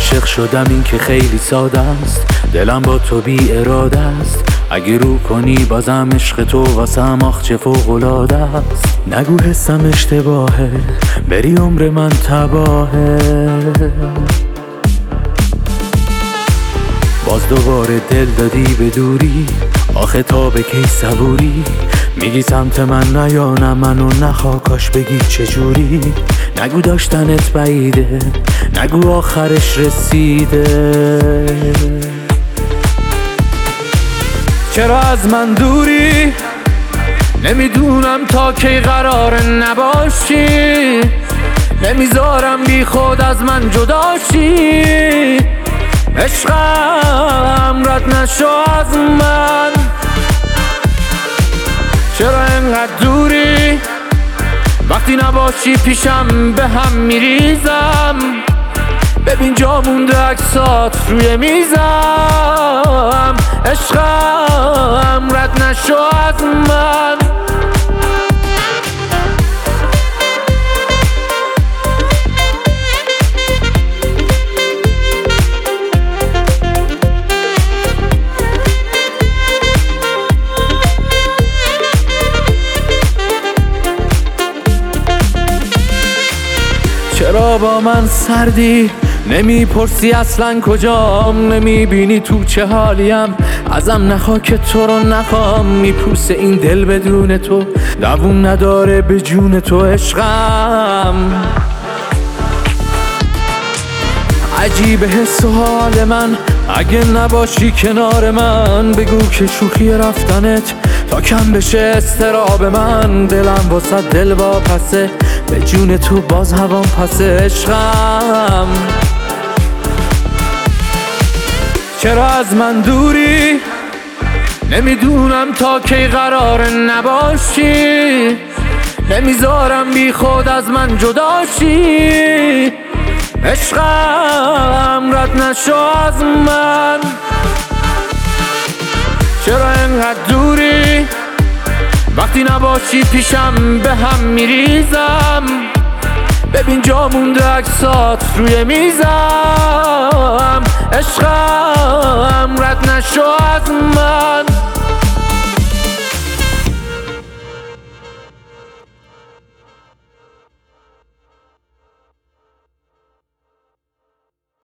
عاشق شدم این که خیلی ساده است، دلم با تو بی اراده است. اگه رو کنی بازم عشق تو واسم آخ چه فوق‌العاده است. نگو حسم اشتباهه، بری عمر من تباهه. باز دوباره دل دادی به دوری، آخه تا به کی صبوری؟ میگی سمت من نیا نه منو نخوا، کاش بگی چجوری. نگو داشتنت بعیده، نگو آخرش رسیده. چرا از من دوری؟ نمیدونم تا کی قرار نباشی. نمیذارم بی خود از من جداشی. عشقم رد نشو از من. چرا انقدر دوری؟ وقتی نباشی پیشم به هم میریزم. ببین جا مونده عکسات روی میزم. عشقم رد نشو از من. چرا با من سردی؟ نمیپرسی اصلا کجام، نمیبینی تو چه حالیم. ازم نخوا که تو رو نخوام، میپوسه این دل بدون تو، دووم نداره به جون تو. عشقم عجیب حس و حال من، اگه نباشی کنار من. بگو که شوخی رفتنت تا کم بشه استراب من. دلم واسه دل واپسه، به جون تو باز هوام پسه. عشقم چرا از من دوری؟ نمیدونم تا کی قرار نباشی. نمیذارم بی خود از من جداشی. عشقم رد نشو از من. چرا انقدر دوری؟ وقتی نباشی پیشم به هم میریزم. ببین جا مونده عکسات روی میزم. عشقم رد نشو از من.